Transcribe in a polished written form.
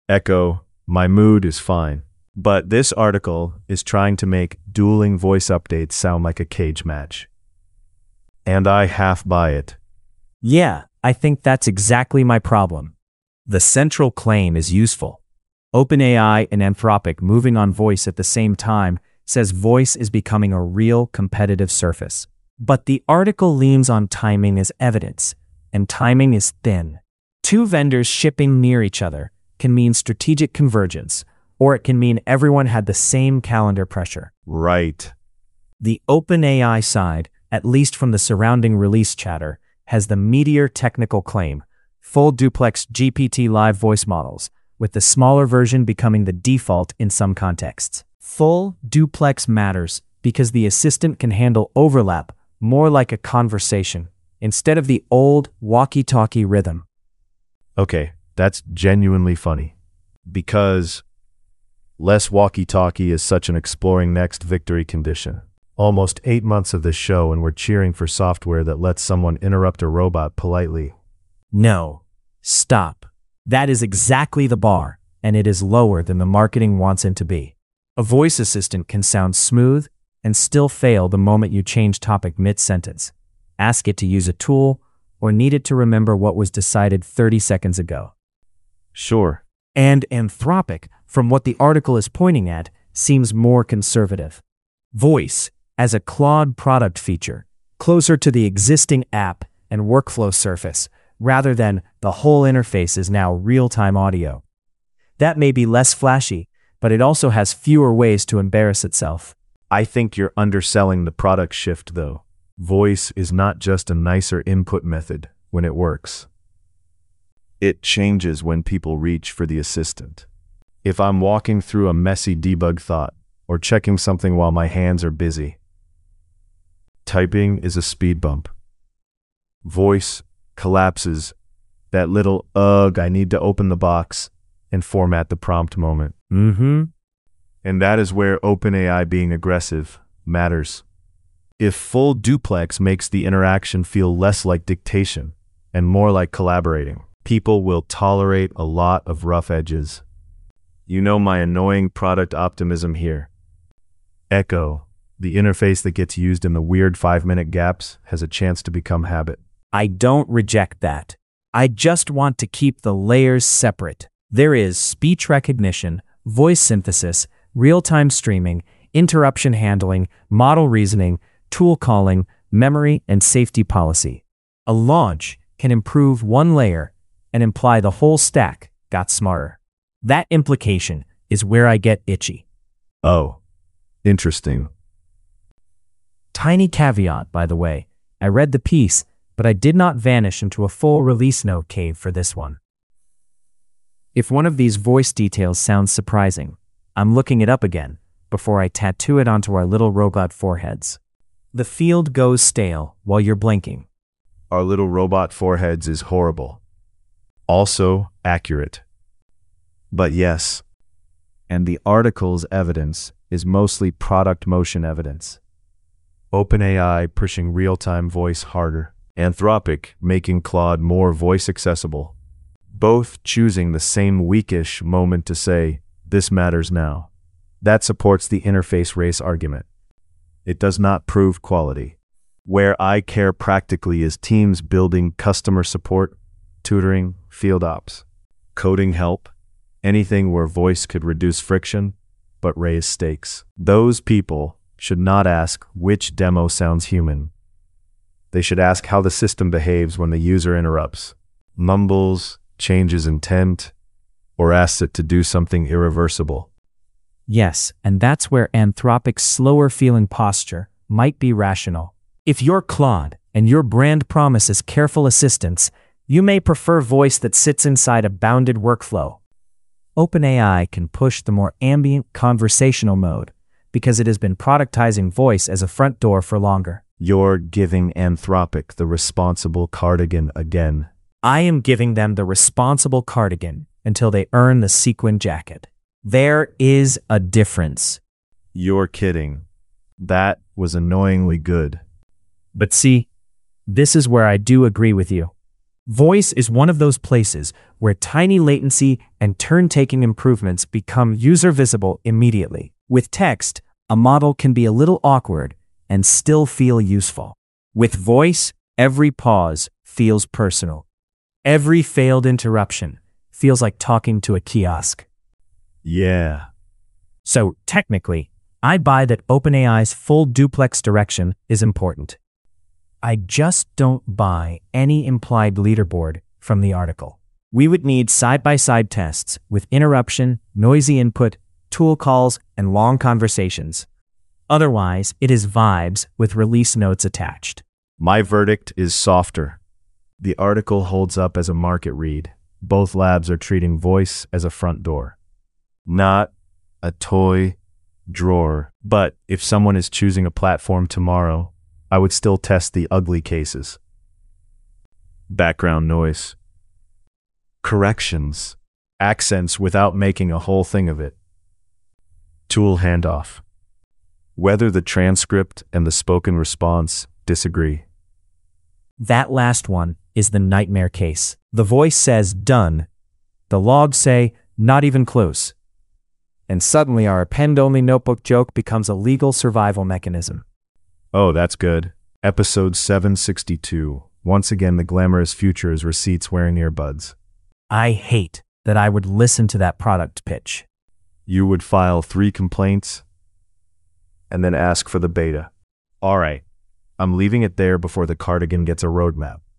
Echo, my mood is fine. But this article is trying to make dueling voice updates sound like a cage match. And I half buy it. Yeah, I think that's exactly my problem. The central claim is useful. OpenAI and Anthropic moving on voice at the same time says voice is becoming a real competitive surface. But the article leans on timing as evidence, and timing is thin. Two vendors shipping near each other can mean strategic convergence, or it can mean everyone had the same calendar pressure. Right. The OpenAI side, at least from the surrounding release chatter, has the Meteor technical claim, full duplex GPT live voice models, with the smaller version becoming the default in some contexts. Full duplex matters because the assistant can handle overlap more like a conversation, instead of the old walkie-talkie rhythm. Okay, that's genuinely funny. Because less walkie-talkie is such an exploring next victory condition. Almost 8 months of this show and we're cheering for software that lets someone interrupt a robot politely. No. Stop. That is exactly the bar, and it is lower than the marketing wants it to be. A voice assistant can sound smooth and still fail the moment you change topic mid-sentence, ask it to use a tool, or need it to remember what was decided 30 seconds ago. Sure. And Anthropic, from what the article is pointing at, seems more conservative. Voice, as a Claude product feature, closer to the existing app and workflow surface, rather than the whole interface is now real-time audio. That may be less flashy, but it also has fewer ways to embarrass itself. I think you're underselling the product shift, though. Voice is not just a nicer input method when it works. It changes when people reach for the assistant. If I'm walking through a messy debug thought or checking something while my hands are busy, typing is a speed bump. Voice collapses that little I need to open the box and format the prompt moment. And that is where OpenAI being aggressive matters. If full duplex makes the interaction feel less like dictation and more like collaborating, people will tolerate a lot of rough edges. You know my annoying product optimism here. Echo, the interface that gets used in the weird 5-minute gaps, has a chance to become habit. I don't reject that. I just want to keep the layers separate. There is speech recognition, voice synthesis, real-time streaming, interruption handling, model reasoning, tool calling, memory, and safety policy. A launch can improve one layer and imply the whole stack got smarter. That implication is where I get itchy. Oh, interesting. Tiny caveat, by the way. I read the piece, but I did not vanish into a full release note cave for this one. If one of these voice details sounds surprising, I'm looking it up again before I tattoo it onto our little robot foreheads. The field goes stale while you're blinking. Our little robot foreheads is horrible. Also accurate. But yes, and the article's evidence is mostly product motion evidence. OpenAI pushing real-time voice harder. Anthropic making Claude more voice accessible. Both choosing the same weakish moment to say, this matters now. That supports the interface race argument. It does not prove quality. Where I care practically is teams building customer support, tutoring, field ops, coding help, anything where voice could reduce friction, but raise stakes. Those people should not ask which demo sounds human. They should ask how the system behaves when the user interrupts, mumbles, changes intent, or asks it to do something irreversible. Yes, and that's where Anthropic's slower-feeling posture might be rational. If you're Claude and your brand promises careful assistance, you may prefer voice that sits inside a bounded workflow. OpenAI can push the more ambient conversational mode because it has been productizing voice as a front door for longer. You're giving Anthropic the responsible cardigan again. I am giving them the responsible cardigan until they earn the sequin jacket. There is a difference. You're kidding. That was annoyingly good. But see, this is where I do agree with you. Voice is one of those places where tiny latency and turn-taking improvements become user-visible immediately. With text, a model can be a little awkward and still feel useful. With voice, every pause feels personal. Every failed interruption feels like talking to a kiosk. Yeah. So, technically, I buy that OpenAI's full duplex direction is important. I just don't buy any implied leaderboard from the article. We would need side-by-side tests with interruption, noisy input, tool calls, and long conversations. Otherwise, it is vibes with release notes attached. My verdict is softer. The article holds up as a market read. Both labs are treating voice as a front door, not a toy drawer. But if someone is choosing a platform tomorrow, I would still test the ugly cases. Background noise. Corrections. Accents without making a whole thing of it. Tool handoff. Whether the transcript and the spoken response disagree. That last one is the nightmare case. The voice says done. The logs say not even close. And suddenly our append-only notebook joke becomes a legal survival mechanism. Oh, that's good. Episode 762. Once again, the glamorous future is receipts wearing earbuds. I hate that I would listen to that product pitch. You would file 3 complaints and then ask for the beta. All right, I'm leaving it there before the cardigan gets a roadmap.